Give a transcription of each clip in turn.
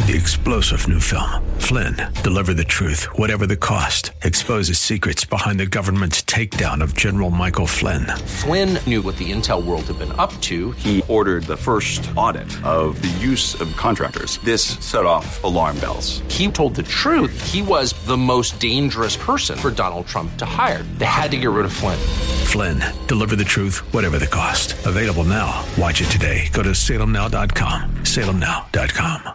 The explosive new film, Flynn, deliver the truth, whatever the cost, exposes secrets behind the government's takedown of General Michael Flynn. Flynn knew what the intel world had been up to. He ordered the first audit of the use of contractors. This set off alarm bells. He told the truth. He was the most dangerous person for Donald Trump to hire. They had to get rid of Flynn. Flynn, deliver the truth, whatever the cost. Available now. Watch it today. Go to salemnow.com. salemnow.com.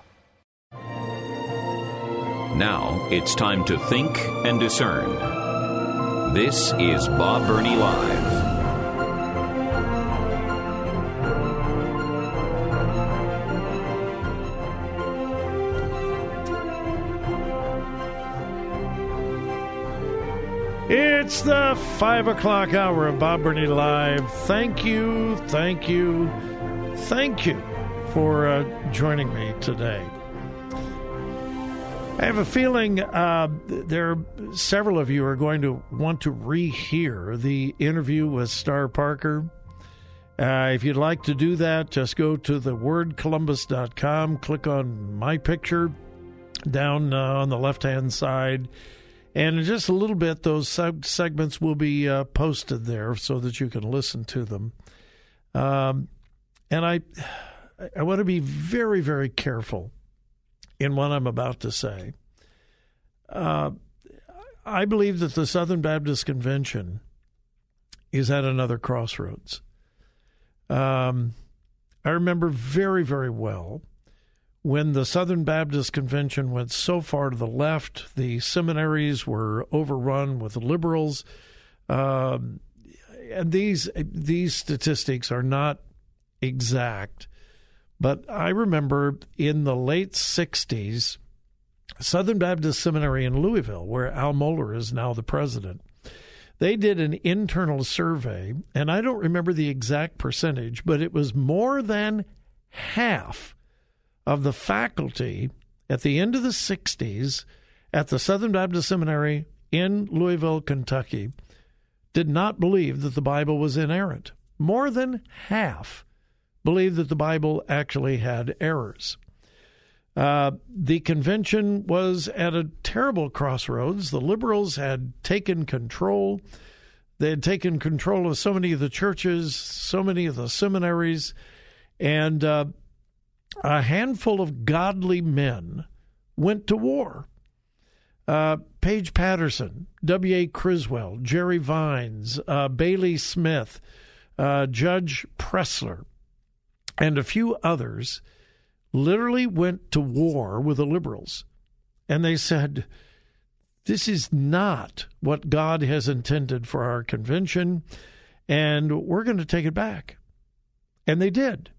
Now it's time to think and discern. This is Bob Burney Live. It's the 5 o'clock hour of Bob Burney Live. Thank you for joining me today. I have a feeling there are several of you are going to want to rehear the interview with Star Parker. If you'd like to do that, just go to thewordcolumbus.com, click on my picture down on the left-hand side, and in just a little bit, those segments will be posted there so that you can listen to them. And I want to be very, very careful in what I'm about to say. I believe that the Southern Baptist Convention is at another crossroads. I remember very, very well when the Southern Baptist Convention went so far to the left, the seminaries were overrun with liberals. And these statistics are not exact. But I remember in the late 60s, Southern Baptist Seminary in Louisville, where Al Mohler is now the president, they did an internal survey, and I don't remember the exact percentage, but it was more than half of the faculty at the end of the 60s at the Southern Baptist Seminary in Louisville, Kentucky, did not believe that the Bible was inerrant. More than half believed that the Bible actually had errors. The convention was at a terrible crossroads. The liberals had taken control. They had taken control of so many of the churches, so many of the seminaries, and a handful of godly men went to war. Paige Patterson, W.A. Criswell, Jerry Vines, Bailey Smith, Judge Pressler, and a few others literally went to war with the liberals. And they said, this is not what God has intended for our convention, and we're going to take it back. And they did.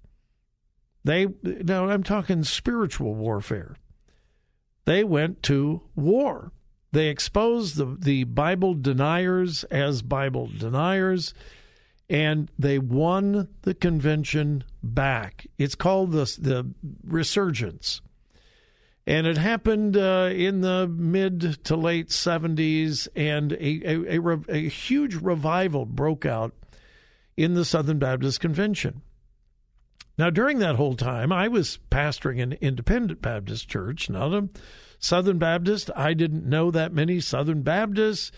Now I'm talking spiritual warfare. They went to war. They exposed the Bible deniers as Bible deniers, and they won the convention back. It's called the Resurgence. And it happened in the mid to late 70s, and a huge revival broke out in the Southern Baptist Convention. Now, during that whole time, I was pastoring an independent Baptist church, not a Southern Baptist. I didn't know that many Southern Baptists.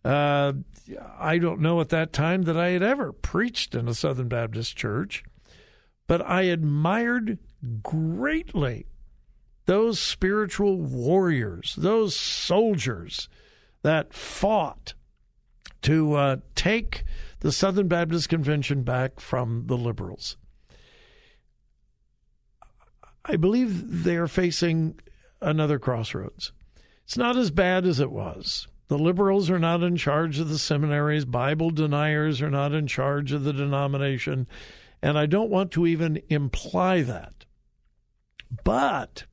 I don't know at that time that I had ever preached in a Southern Baptist church, but I admired greatly those spiritual warriors, those soldiers that fought to take the Southern Baptist Convention back from the liberals. I believe they are facing another crossroads. It's not as bad as it was. The liberals are not in charge of the seminaries. Bible deniers are not in charge of the denomination. And I don't want to even imply that. But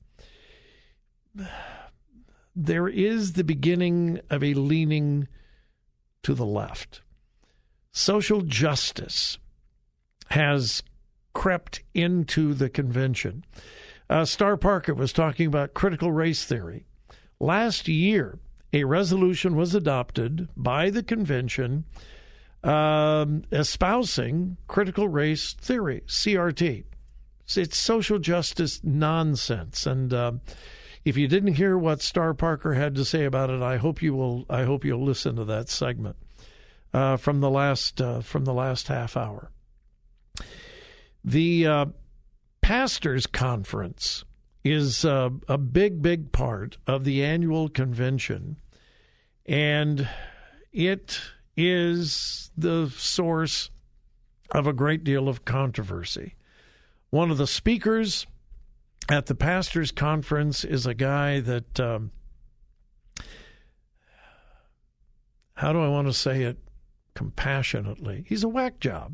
there is the beginning of a leaning to the left. Social justice has crept into the convention. Star Parker was talking about critical race theory. Last year, a resolution was adopted by the convention espousing critical race theory, CRT. It's social justice nonsense. And if you didn't hear what Star Parker had to say about it, I hope you'll listen to that segment from the last half hour. The Pastors Conference is a big part of the annual convention, and it is the source of a great deal of controversy. One of the speakers at the Pastors Conference is a guy that, how do I want to say it compassionately? He's a whack job.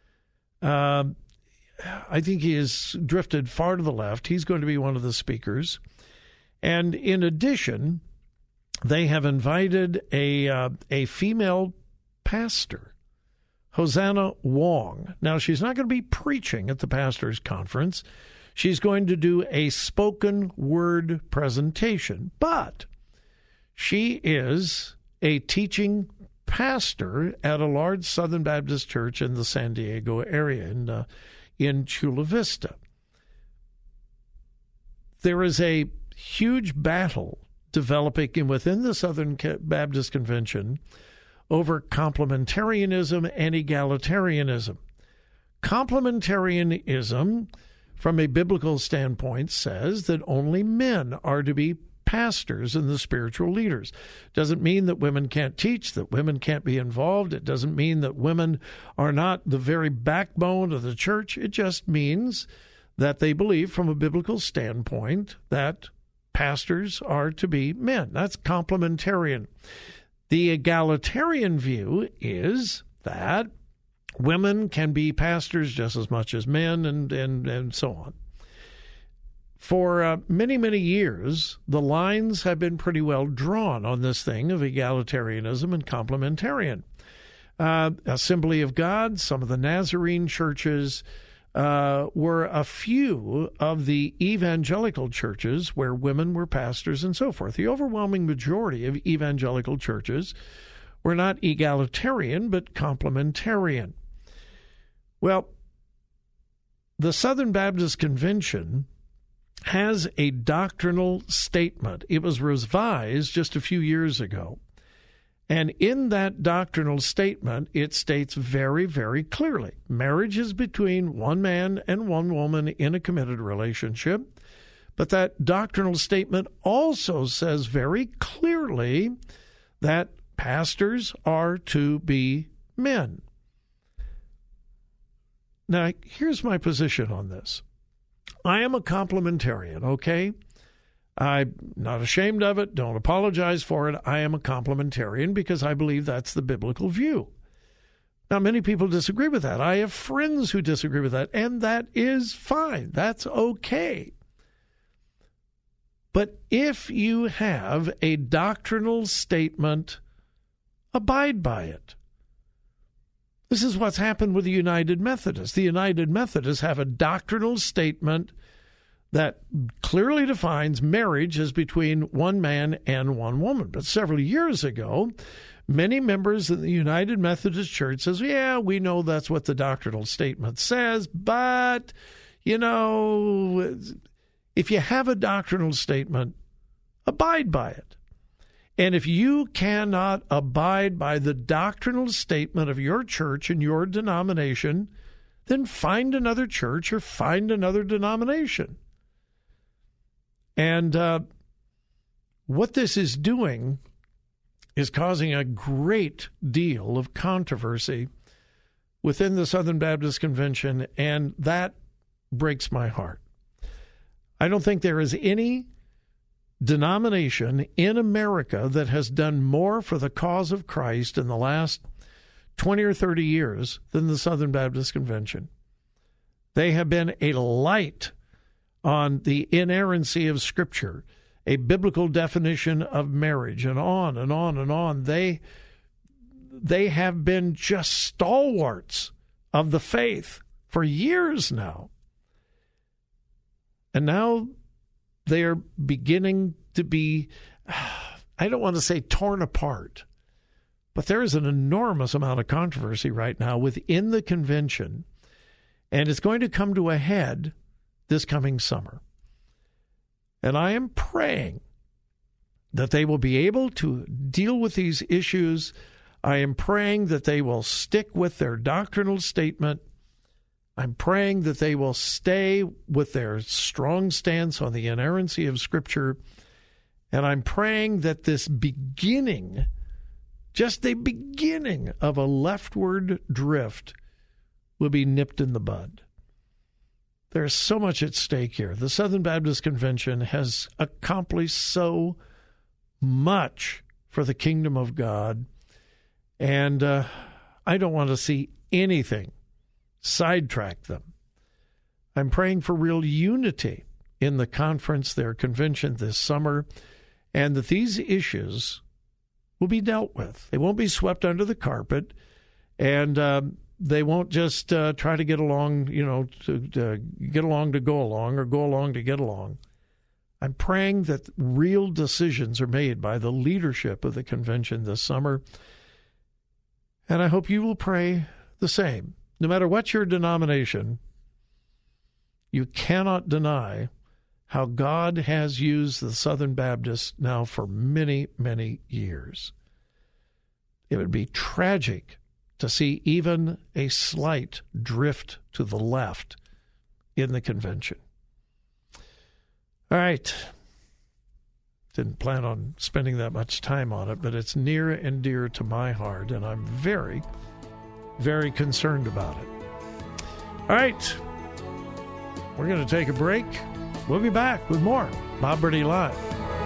I think he has drifted far to the left. He's going to be one of the speakers. And in addition, they have invited a female pastor, Hosanna Wong. Now, she's not going to be preaching at the Pastors Conference. She's going to do a spoken word presentation, but she is a teaching pastor at a large Southern Baptist church in the San Diego area, in Chula Vista. There is a huge battle developing within the Southern Baptist Convention over complementarianism and egalitarianism. Complementarianism, from a biblical standpoint, says that only men are to be pastors and the spiritual leaders. Doesn't mean that women can't teach, that women can't be involved. It doesn't mean that women are not the very backbone of the church. It just means that they believe from a biblical standpoint that pastors are to be men. That's complementarian. The egalitarian view is that women can be pastors just as much as men, and so on. For many, many years, the lines have been pretty well drawn on this thing of egalitarianism and complementarian. Assembly of God, some of the Nazarene churches were a few of the evangelical churches where women were pastors and so forth. The overwhelming majority of evangelical churches were not egalitarian, but complementarian. Well, the Southern Baptist Convention has a doctrinal statement. It was revised just a few years ago. And in that doctrinal statement, it states very, very clearly, marriage is between one man and one woman in a committed relationship. But that doctrinal statement also says very clearly that pastors are to be men. Now, here's my position on this. I am a complementarian, okay? I'm not ashamed of it. Don't apologize for it. I am a complementarian because I believe that's the biblical view. Now, many people disagree with that. I have friends who disagree with that, and that is fine. That's okay. But if you have a doctrinal statement, abide by it. This is what's happened with the United Methodists. The United Methodists have a doctrinal statement that clearly defines marriage as between one man and one woman. But several years ago, many members of the United Methodist Church says, yeah, we know that's what the doctrinal statement says, but, you know, if you have a doctrinal statement, abide by it. And if you cannot abide by the doctrinal statement of your church and your denomination, then find another church or find another denomination. And what this is doing is causing a great deal of controversy within the Southern Baptist Convention, and that breaks my heart. I don't think there is any denomination in America that has done more for the cause of Christ in the last 20 or 30 years than the Southern Baptist Convention. They have been a light on the inerrancy of Scripture, a biblical definition of marriage, and on and on and on. They have been just stalwarts of the faith for years now. And now they are beginning to be, I don't want to say torn apart, but there is an enormous amount of controversy right now within the convention, and it's going to come to a head this coming summer. And I am praying that they will be able to deal with these issues. I am praying that they will stick with their doctrinal statement. I'm praying that they will stay with their strong stance on the inerrancy of Scripture. And I'm praying that this beginning, just the beginning of a leftward drift, will be nipped in the bud. There's so much at stake here. The Southern Baptist Convention has accomplished so much for the kingdom of God, and I don't want to see anything sidetrack them. I'm praying for real unity in the conference, their convention this summer, and that these issues will be dealt with. They won't be swept under the carpet, and they won't just try to get along, to get along to go along or go along to get along. I'm praying that real decisions are made by the leadership of the convention this summer, and I hope you will pray the same. No matter what your denomination, you cannot deny how God has used the Southern Baptists now for many, many years. It would be tragic to see even a slight drift to the left in the convention. All right. Didn't plan on spending that much time on it, but it's near and dear to my heart, and I'm very, very concerned about it. All right. We're going to take a break. We'll be back with more Bob Burney Live.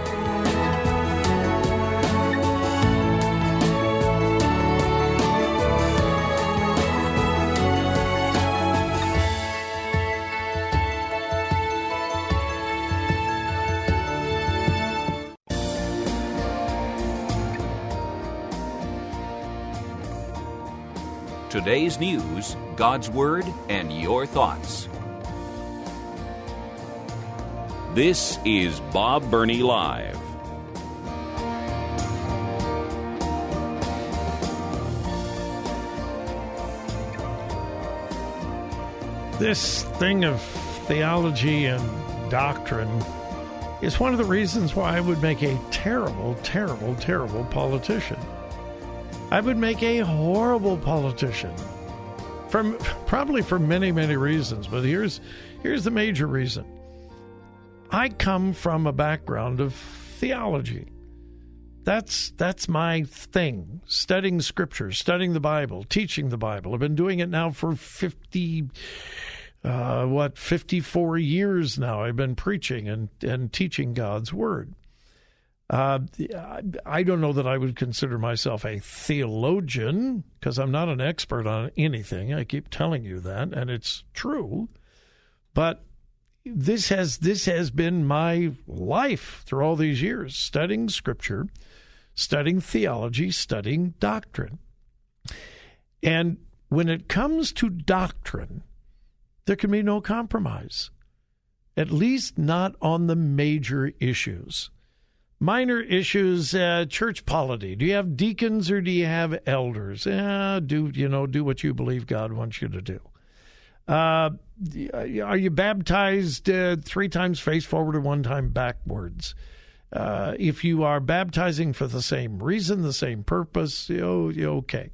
Today's news, God's Word, and your thoughts. This is Bob Burney Live. This thing of theology and doctrine is one of the reasons why I would make a terrible, terrible, terrible politician. I would make a horrible politician, probably for many, many reasons. But here's the major reason. I come from a background of theology. That's my thing. Studying Scripture, studying the Bible, teaching the Bible. I've been doing it now for 54 years now. I've been preaching and teaching God's Word. I don't know that I would consider myself a theologian because I'm not an expert on anything. I keep telling you that, and it's true. But this has been my life through all these years, studying Scripture, studying theology, studying doctrine. And when it comes to doctrine, there can be no compromise, at least not on the major issues. Minor issues, church polity. Do you have deacons or do you have elders? Do what you believe God wants you to do. Are you baptized 3 times face forward or 1 time backwards? If you are baptizing for the same reason, the same purpose, you're okay.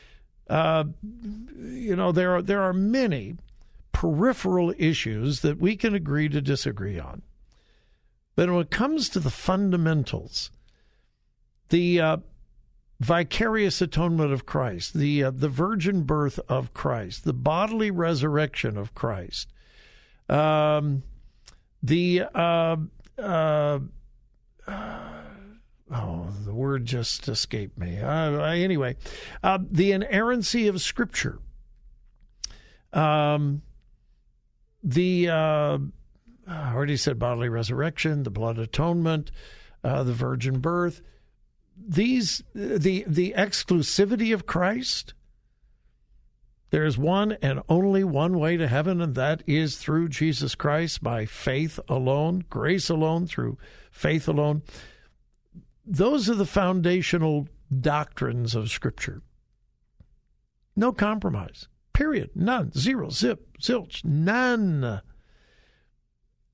There are many peripheral issues that we can agree to disagree on. But when it comes to the fundamentals, the vicarious atonement of Christ, the virgin birth of Christ, the bodily resurrection of Christ, the word just escaped me. Anyway, the inerrancy of Scripture, I already said bodily resurrection, the blood atonement, the virgin birth. The exclusivity of Christ. There is one and only one way to heaven, and that is through Jesus Christ, by faith alone, grace alone, through faith alone. Those are the foundational doctrines of Scripture. No compromise. Period. None. Zero. Zip. Zilch. None.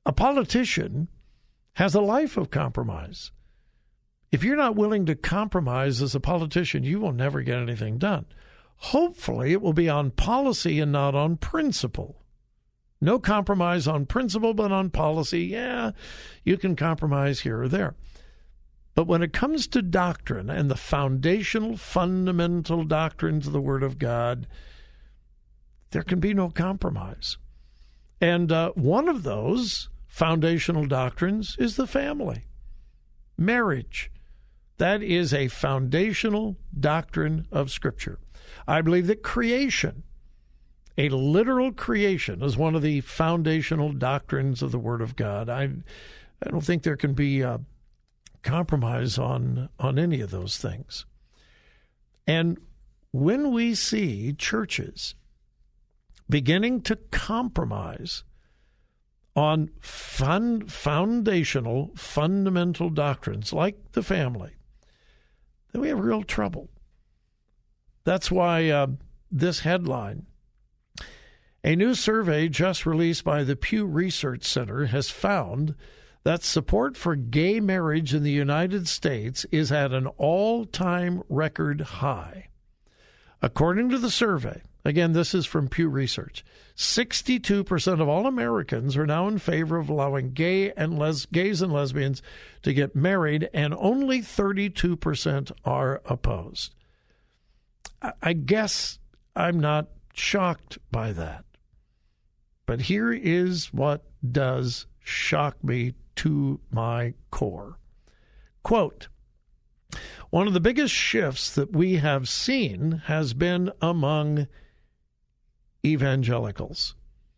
A politician has a life of compromise. If you're not willing to compromise as a politician, you will never get anything done. Hopefully, it will be on policy and not on principle. No compromise on principle, but on policy, yeah, you can compromise here or there. But when it comes to doctrine and the foundational, fundamental doctrines of the Word of God, there can be no compromise. And one of those foundational doctrines is the family, marriage. That is a foundational doctrine of Scripture. I believe that creation, a literal creation, is one of the foundational doctrines of the Word of God. I don't think there can be compromise on any of those things. And when we see churches beginning to compromise on foundational, fundamental doctrines like the family, then we have real trouble. That's why this headline, a new survey just released by the Pew Research Center has found that support for gay marriage in the United States is at an all-time record high. According to the survey, again, this is from Pew Research, 62% of all Americans are now in favor of allowing gays and lesbians to get married, and only 32% are opposed. I guess I'm not shocked by that. But here is what does shock me to my core. Quote, one of the biggest shifts that we have seen has been among evangelicals.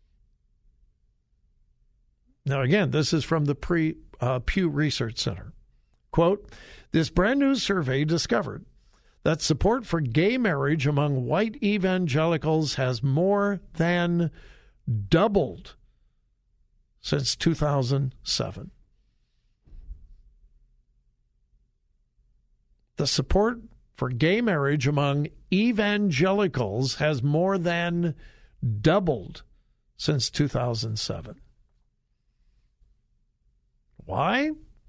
Now, again, this is from the Pew Research Center. Quote, this brand new survey discovered that support for gay marriage among white evangelicals has more than doubled since 2007. The support for gay marriage among evangelicals has more than doubled since 2007. Why?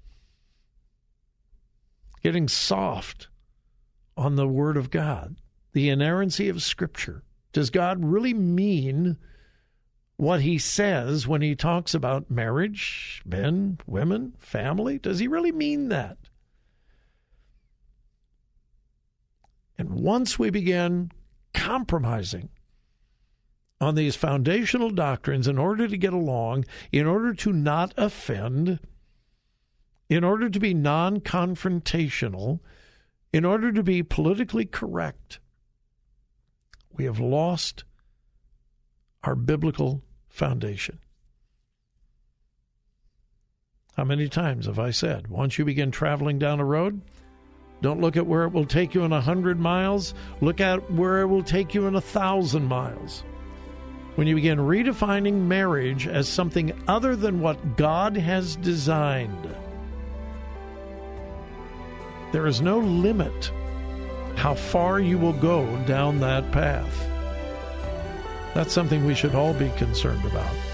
Getting soft on the Word of God, the inerrancy of Scripture. Does God really mean what he says when he talks about marriage, men, women, family? Does he really mean that? And once we begin compromising on these foundational doctrines in order to get along, in order to not offend, in order to be non-confrontational, in order to be politically correct, we have lost our biblical foundation. How many times have I said, once you begin traveling down a road, don't look at where it will take you in 100 miles. Look at where it will take you in 1,000 miles. When you begin redefining marriage as something other than what God has designed, there is no limit how far you will go down that path. That's something we should all be concerned about.